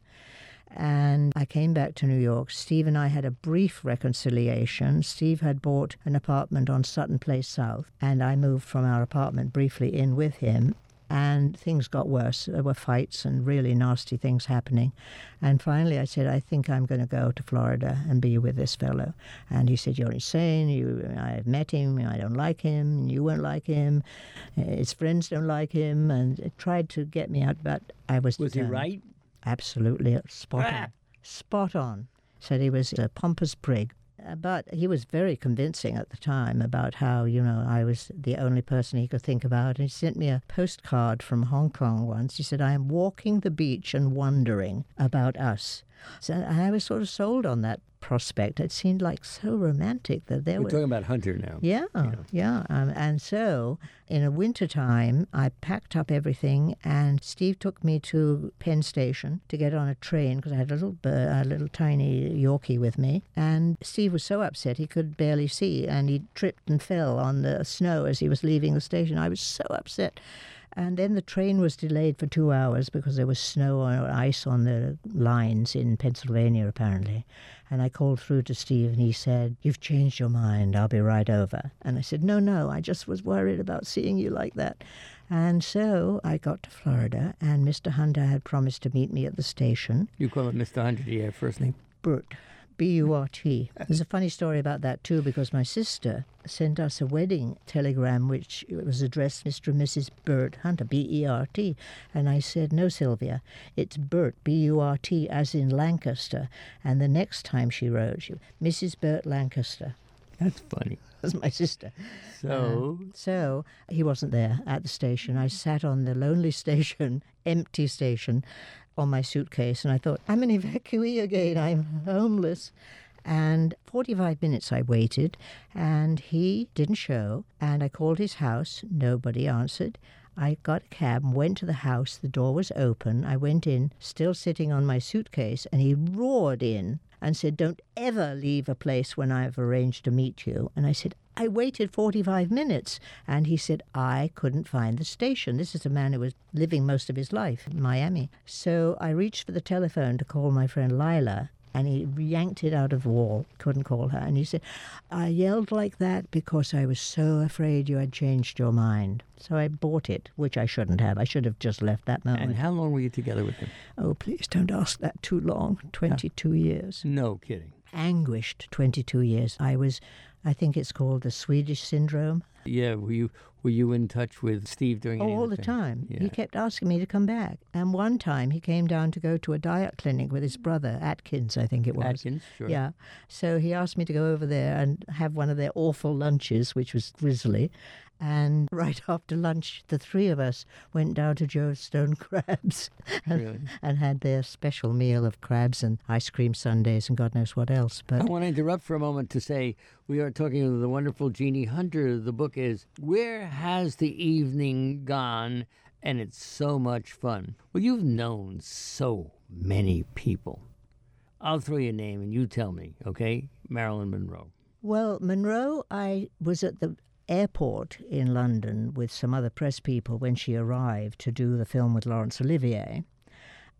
And I came back to New York. Steve and I had a brief reconciliation. Steve had bought an apartment on Sutton Place South, and I moved from our apartment briefly in with him. And things got worse. There were fights and really nasty things happening. And finally I said, I think I'm going to go to Florida and be with this fellow. And he said, you're insane. You, I've met him. I don't like him. You won't like him. His friends don't like him. And it tried to get me out, but I was Was determined. he right? Absolutely spot Ah. on. Spot on. Said he was a pompous prig. Uh, But he was very convincing at the time about how, you know, I was the only person he could think about. And he sent me a postcard from Hong Kong once. He said, I am walking the beach and wondering about us. So I was sort of sold on that prospect. It seemed like so romantic that there We're were... talking about Hunter now. Yeah, yeah. Um, and so in a winter time, I packed up everything and Steve took me to Penn Station to get on a train because I had a little bird, a little tiny Yorkie with me. And Steve was so upset he could barely see and he tripped and fell on the snow as he was leaving the station. I was so upset. And then the train was delayed for two hours because there was snow or ice on the lines in Pennsylvania, apparently. And I called through to Steve and he said, you've changed your mind, I'll be right over. And I said, no, no, I just was worried about seeing you like that. And so I got to Florida and Mister Hunter had promised to meet me at the station. You call him Mister Hunter, do you have first name? Bert. B U R T. There's a funny story about that too because my sister sent us a wedding telegram which was addressed Mister and Missus Bert Hunter, B E R T. And I said, no, Sylvia, it's Bert, B U R T, as in Lancaster. And the next time she wrote, she, Missus Bert Lancaster. That's funny. That's my sister. So? Uh, so he wasn't there at the station. I sat on the lonely station, empty station, on my suitcase, and I thought, I'm an evacuee again, I'm homeless. And forty-five minutes I waited, and he didn't show, and I called his house, nobody answered. I got a cab and went to the house, the door was open, I went in, still sitting on my suitcase, and he roared in and said, don't ever leave a place when I've arranged to meet you. And I said, I waited forty-five minutes. And he said, I couldn't find the station. This is a man who was living most of his life in Miami. So I reached for the telephone to call my friend Lila, and he yanked it out of the wall, couldn't call her. And he said, I yelled like that because I was so afraid you had changed your mind. So I bought it, which I shouldn't have. I should have just left that moment. And how long were you together with him? Oh, please don't ask that too long. twenty-two years. No kidding. Anguished twenty-two years. I was, I think it's called the Swedish syndrome. Yeah, were you were you in touch with Steve during any Oh, of all the the thing? time. Yeah. He kept asking me to come back. And one time he came down to go to a diet clinic with his brother, Atkins, I think it was. Atkins, sure. Yeah. So he asked me to go over there and have one of their awful lunches, which was grisly. And right after lunch, the three of us went down to Joe's Stone Crabs and, Really? and had their special meal of crabs and ice cream sundaes and God knows what else. I But want to interrupt for a moment to say we are talking to the wonderful Jeannie Hunter. The book is Where Has the Evening Gone? And it's so much fun. Well, you've known so many people. I'll throw you a name and you tell me, okay? Marilyn Monroe. well, Monroe, I was at the airport in London with some other press people when she arrived to do the film with Laurence Olivier.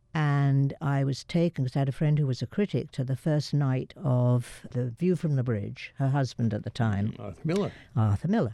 And I was taken, because I had a friend who was a critic, to the first night of The View from the Bridge, her husband at the time. Arthur Miller. Arthur Miller.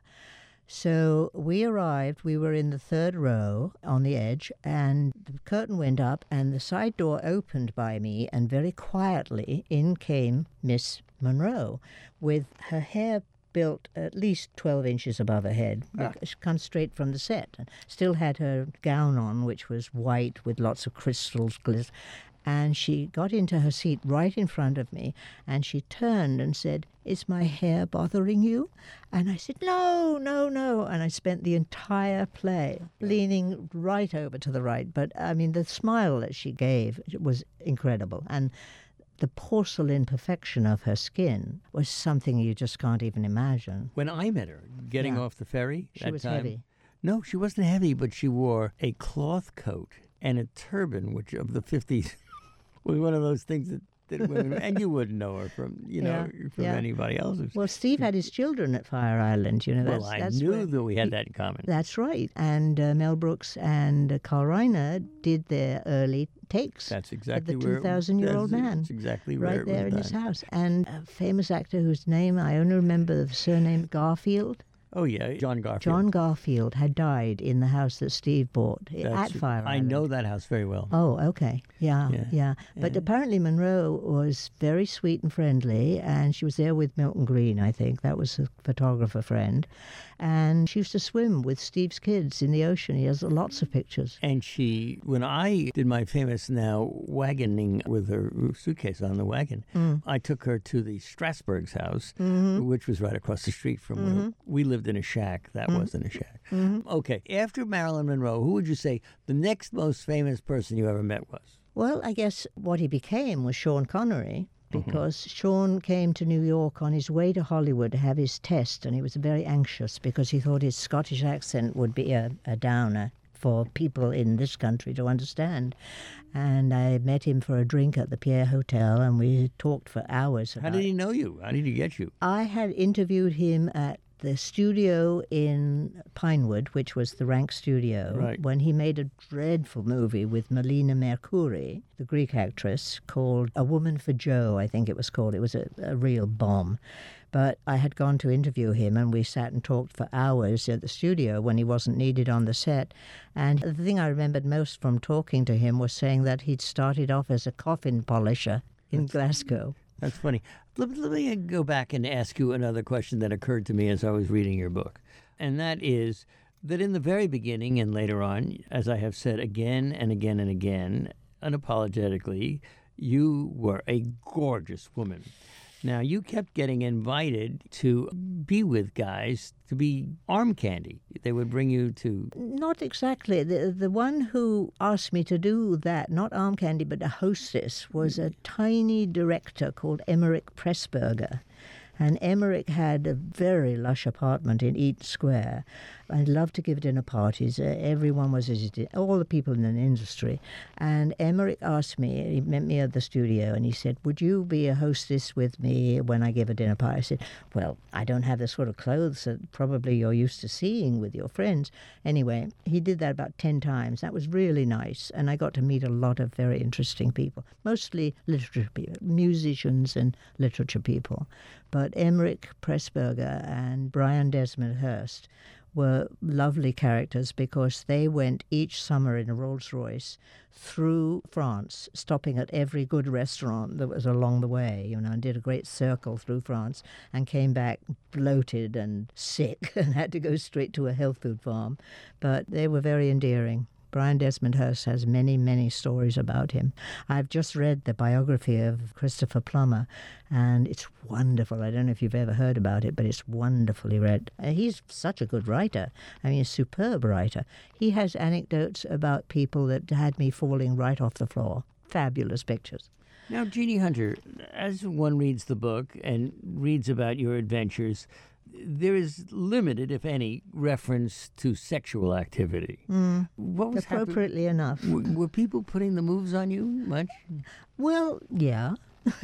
So we arrived, we were in the third row on the edge, and the curtain went up and the side door opened by me, and very quietly in came Miss Monroe with her hair built at least twelve inches above her head. Ah. She comes straight from the set. And still had her gown on, which was white with lots of crystals. Glitter. And she got into her seat right in front of me, and she turned and said, "Is my hair bothering you?" And I said, "No, no, no." And I spent the entire play leaning right over to the right. But, I mean, the smile that she gave was incredible. And the porcelain perfection of her skin was something you just can't even imagine. When I met her, getting Yeah. off the ferry She that was time, heavy. No, she wasn't heavy, but she wore a cloth coat and a turban, which of the fifties was one of those things that, that women, and you wouldn't know her from, you know, Yeah, from yeah. anybody else. Well, Steve had his children at Fire Island, you know. Well, That's, I that's knew where- that we had that in common. That's right. And uh, Mel Brooks and uh, Carl Reiner did their early takes. That's exactly the where two thousand year old that's- man. That's exactly where Right it there was in his done. house. And a famous actor whose name I only remember the surname Garfield. Oh yeah, John Garfield. John Garfield had died in the house that Steve bought That's- at Fire I Island. know that house very well. Oh, okay. Yeah, Yeah, yeah. But yeah. apparently Monroe was very sweet and friendly, and she was there with Milton Green, I think. That was a photographer friend. And she used to swim with Steve's kids in the ocean. He has lots of pictures. And she, when I did my famous now wagoning with her suitcase on the wagon, Mm. I took her to the Strasberg's house, Mm-hmm. which was right across the street from where we lived in a shack. That Mm-hmm. wasn't a shack. Okay, after Marilyn Monroe, who would you say the next most famous person you ever met was? Well, I guess what he became was Sean Connery, because Sean came to New York on his way to Hollywood to have his test, and he was very anxious because he thought his Scottish accent would be a, a downer for people in this country to understand. And I met him for a drink at the Pierre Hotel, and we talked for hours. How about- did he know you? How did he get you? I had interviewed him at the studio in Pinewood, which was the Rank Studio, Right. when he made a dreadful movie with Melina Mercouri, the Greek actress, called A Woman for Joe, I think it was called. It was a, a real bomb. But I had gone to interview him, and we sat and talked for hours at the studio when he wasn't needed on the set. And the thing I remembered most from talking to him was saying that he'd started off as a coffin polisher in Glasgow. That's funny. Let, let me go back and ask you another question that occurred to me as I was reading your book. And that is that in the very beginning and later on, as I have said again and again and again, unapologetically, you were a gorgeous woman. Now, you kept getting invited to be with guys to be arm candy. They would bring you to... Not exactly. The the one who asked me to do that, not arm candy, but a hostess, was a tiny director called Emmerich Pressburger. And Emmerich had a very lush apartment in Eaton Square. I loved to give dinner parties. Uh, everyone was visited, all the people in the industry. And Emmerich asked me, he met me at the studio, and he said, "Would you be a hostess with me when I give a dinner party?" I said, "Well, I don't have the sort of clothes that probably you're used to seeing with your friends." Anyway, he did that about ten times. That was really nice. And I got to meet a lot of very interesting people, mostly literature people, musicians and literature people. But Emmerich Pressburger and Brian Desmond Hurst were lovely characters because they went each summer in a Rolls-Royce through France, stopping at every good restaurant that was along the way, you know, and did a great circle through France and came back bloated and sick and had to go straight to a health food farm. But they were very endearing. Brian Desmond Hurst has many, many stories about him. I've just read the biography of Christopher Plummer, and it's wonderful. I don't know if you've ever heard about it, but it's wonderfully read. Uh, he's such a good writer. I mean, a superb writer. He has anecdotes about people that had me falling right off the floor. Fabulous pictures. Now, Jeannie Hunter, as one reads the book and reads about your adventures, there is limited, if any, reference to sexual activity. Mm, What was happening? appropriately enough. Were, were people putting the moves on you much? Well, yeah.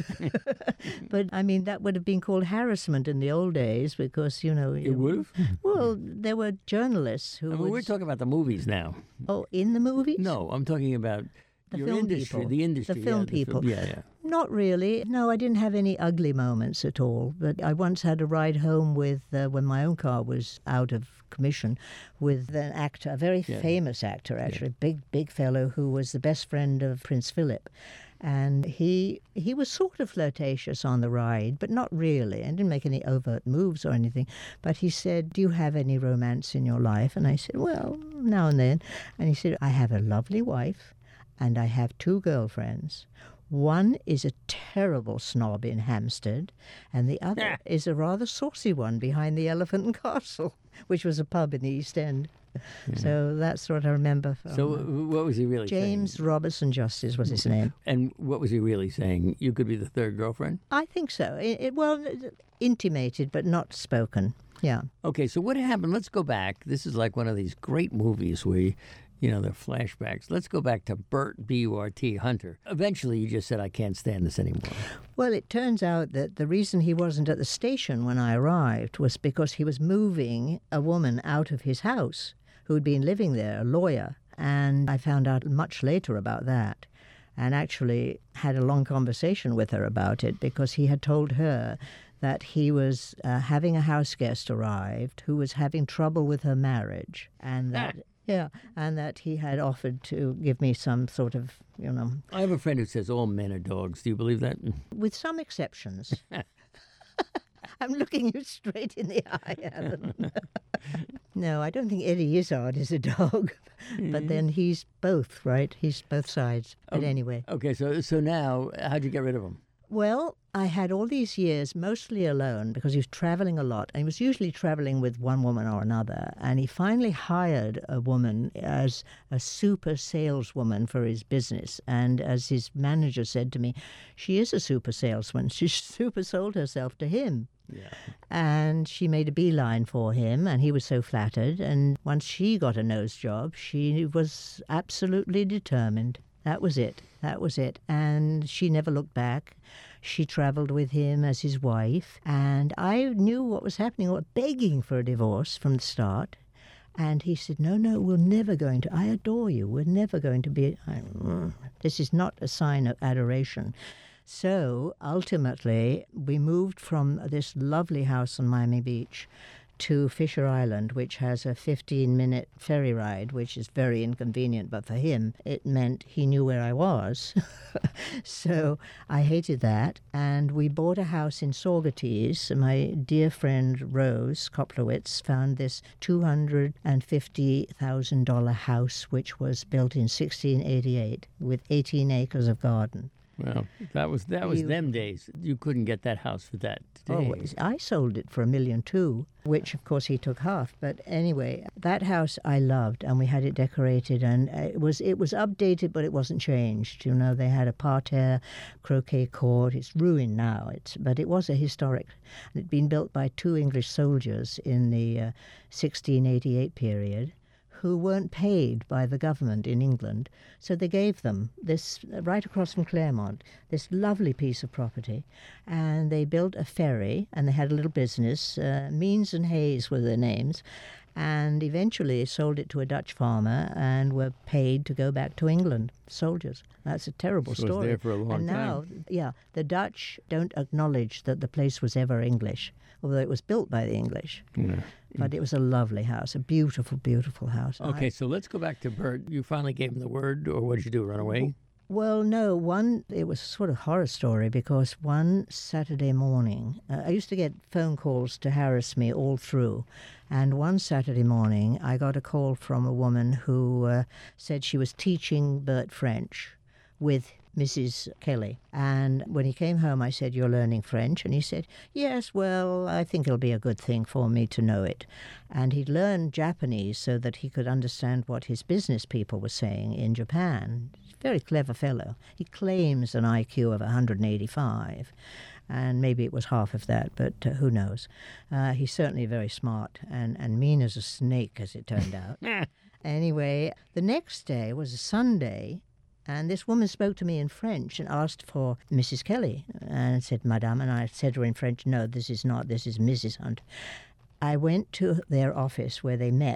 But, I mean, that would have been called harassment in the old days because, you know... It would have? Well, there were journalists who I mean, would... we're talking about the movies now. Oh, in the movies? No, I'm talking about The Your film industry, people. the industry, The film yeah, the people. film- yeah, yeah. Not really. No, I didn't have any ugly moments at all. But I once had a ride home with, uh, when my own car was out of commission, with an actor, a very Yeah. famous actor, actually, a big, big fellow who was the best friend of Prince Philip. And he he was sort of flirtatious on the ride, but not really, and didn't make any overt moves or anything. But he said, "Do you have any romance in your life?" And I said, "Well, now and then." And he said, "I have a lovely wife, and I have two girlfriends. One is a terrible snob in Hampstead, and the other is a rather saucy one behind the Elephant and Castle," which was a pub in the East End. So that's what I remember. From, So uh, uh, what was he really James saying? Robertson Justice was his name. And what was he really saying? You could be the third girlfriend? I think so. It, it, well, intimated but not spoken. Yeah. Okay, so what happened? Let's go back. This is like one of these great movies where, you, you know, they're flashbacks. Let's go back to Burt, B U R T, Hunter. Eventually, you just said, I can't stand this anymore. Well, it turns out that the reason he wasn't at the station when I arrived was because he was moving a woman out of his house who'd been living there, a lawyer. And I found out much later about that, and actually had a long conversation with her about it, because he had told her that he was uh, having a house guest arrived who was having trouble with her marriage, and that yeah, and that he had offered to give me some sort of, you know, I have a friend who says all men are dogs. Do you believe that? with some exceptions. I'm looking you straight in the eye, Alan. No, I don't think Eddie Izzard is a dog, but then he's both, right? He's both sides. But Oh. anyway. Okay, so so now, how'd you get rid of him? Well, I had all these years mostly alone because he was traveling a lot, and he was usually traveling with one woman or another. And he finally hired a woman as a super saleswoman for his business. And as his manager said to me, she is a super salesman. She super sold herself to him. Yeah. And she made a beeline for him, and he was so flattered. And once she got a nose job, she was absolutely determined. That was it. That was it. And she never looked back. She traveled with him as his wife. And I knew what was happening, or begging for a divorce from the start. And he said, no, no, we're never going to. I adore you. We're never going to be. I, mm, this is not a sign of adoration. So ultimately, we moved from this lovely house on Miami Beach to Fisher Island, which has a fifteen-minute ferry ride, which is very inconvenient. But for him, it meant he knew where I was. So I hated that. And we bought a house in Saugerties. My dear friend Rose Koplowitz found this two hundred fifty thousand dollars house, which was built in sixteen eighty-eight with eighteen acres of garden. Well, that was that was You- them days. You couldn't get that house for that today. Oh, I sold it for a million too, which of course he took half. But anyway, that house I loved, and we had it decorated, and it was it was updated, but it wasn't changed. You know, they had a parterre, croquet court. It's ruined now. It's but it was a historic. It'd been built by two English soldiers in the uh, sixteen eighty-eight period, who weren't paid by the government in England. So they gave them this, right across from Claremont, this lovely piece of property. And they built a ferry, and they had a little business. Uh, Means and Hayes were their names. And eventually sold it to a Dutch farmer and were paid to go back to England, soldiers. That's a terrible So it was story. there for a long and now, time. yeah, the Dutch don't acknowledge that the place was ever English, although it was built by the English. Yeah. But it was a lovely house, a beautiful, beautiful house. Okay, I- so let's go back to Bert. You finally gave him the word, or what did you do? Run away? well, no, one, it was a sort of horror story, because one Saturday morning, uh, I used to get phone calls to harass me all through. And one Saturday morning, I got a call from a woman who uh, said she was teaching Bert French with Missus Kelly. And when he came home, I said, "You're learning French?" And he said, "Yes, well, I think it'll be a good thing for me to know it." And he'd learned Japanese so that he could understand what his business people were saying in Japan. Very clever fellow. He claims an I Q of one hundred eighty-five. And maybe it was half of that, but uh, who knows. Uh, he's certainly very smart and, and mean as a snake, as it turned out. Anyway, the next day was a Sunday, and this woman spoke to me in French and asked for Missus Kelly. And said, "Madame," and I said to her in French, "No, this is not, this is Missus Hunt." I went to their office where they met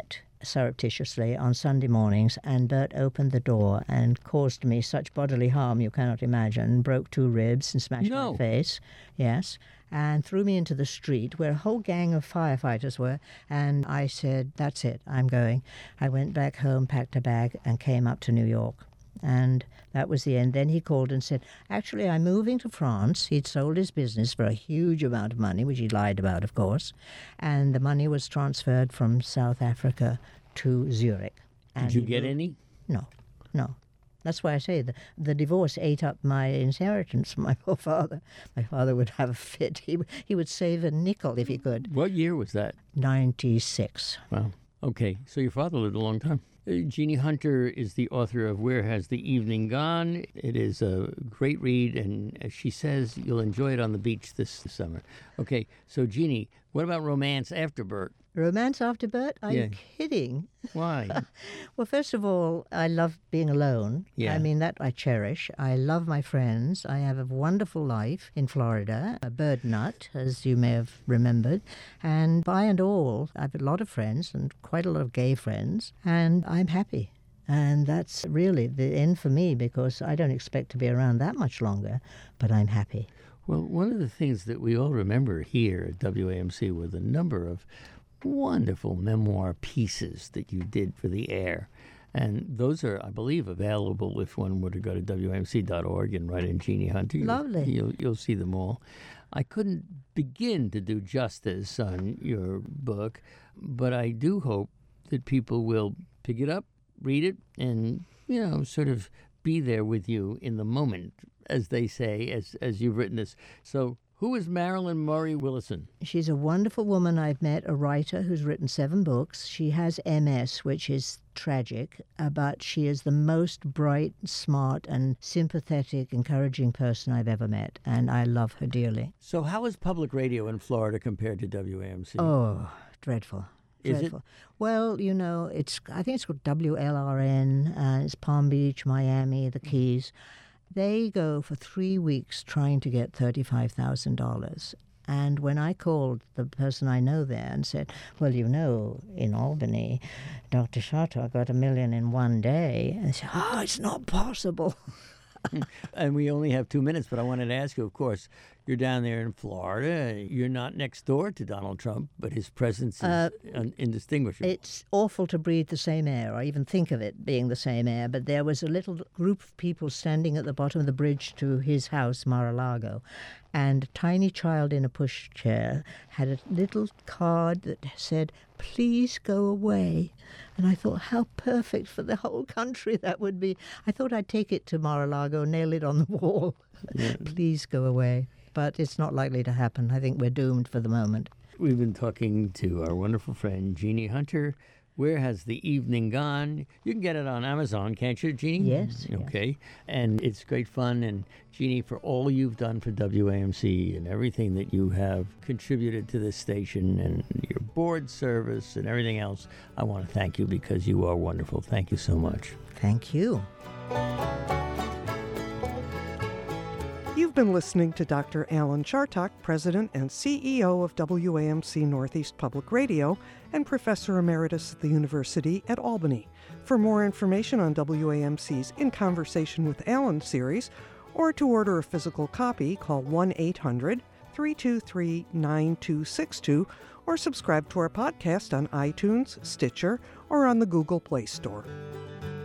surreptitiously on Sunday mornings, and Bert opened the door and caused me such bodily harm you cannot imagine, broke two ribs and smashed No. my face, yes, and threw me into the street where a whole gang of firefighters were, and I said, that's it, I'm going. I went back home, packed a bag, and came up to New York. And that was the end. Then he called and said, actually, I'm moving to France. He'd sold his business for a huge amount of money, which he lied about, of course, and the money was transferred from South Africa to Zurich. And Did you he get moved- any? No, no. That's why I say the, the divorce ate up my inheritance from my poor father. My father would have a fit. He, he would save a nickel if he could. What year was that? ninety-six. Wow. Okay, so your father lived a long time. Uh, Jeannie Hunter is the author of Where Has the Evening Gone? It is a great read, and as she says, you'll enjoy it on the beach this summer. Okay, so Jeannie, what about romance after Bert? Romance after Bert? Are Yeah. you kidding? Why? Well, first of all, I love being alone. Yeah. I mean, that I cherish. I love my friends. I have a wonderful life in Florida, a bird nut, as you may have remembered. And by and all, I have a lot of friends and quite a lot of gay friends, and I'm happy. And that's really the end for me because I don't expect to be around that much longer, but I'm happy. Well, one of the things that we all remember here at W A M C were the number of wonderful memoir pieces that you did for the air. And those are, I believe, available if one were to go to W A M C dot org and write in Jeannie Hunter. You'll- Lovely. You'll, you'll see them all. I couldn't begin to do justice on your book, but I do hope that people will pick it up, read it, and, you know, sort of be there with you in the moment, as they say, as, as you've written this. So who is Marilyn Murray Willison? She's a wonderful woman I've met, a writer who's written seven books. She has M S, which is tragic, uh, but she is the most bright, smart, and sympathetic, encouraging person I've ever met, and I love her dearly. So how is public radio in Florida compared to W A M C? Oh, dreadful. Is it? Dreadful. Well, you know, it's I think it's called W L R N, and it's Palm Beach, Miami, the Keys. They go for three weeks trying to get thirty-five thousand dollars. And when I called the person I know there and said, well, you know, in Albany, Doctor Shartok got a million in one day, and they said, oh, it's not possible. And we only have two minutes, but I wanted to ask you, of course, you're down there in Florida. You're not next door to Donald Trump, but his presence is Uh, un- indistinguishable. It's awful to breathe the same air, or even think of it being the same air, but there was a little group of people standing at the bottom of the bridge to his house, Mar-a-Lago, and a tiny child in a pushchair had a little card that said, please go away. And I thought, how perfect for the whole country that would be. I thought I'd take it to Mar-a-Lago, nail it on the wall. Please go away. But it's not likely to happen. I think we're doomed for the moment. We've been talking to our wonderful friend, Jeannie Hunter. Where Has the Evening Gone? You can get it on Amazon, can't you, Jeannie? Yes, yes. Okay. And it's great fun. And, Jeannie, for all you've done for W A M C and everything that you have contributed to this station and your board service and everything else, I want to thank you because you are wonderful. Thank you so much. Thank you. You've been listening to Doctor Alan Chartock, President and C E O of W A M C Northeast Public Radio and Professor Emeritus at the University at Albany. For more information on W A M C's In Conversation with Alan series, or to order a physical copy, call one eight hundred, three two three, nine two six two or subscribe to our podcast on iTunes, Stitcher, or on the Google Play Store.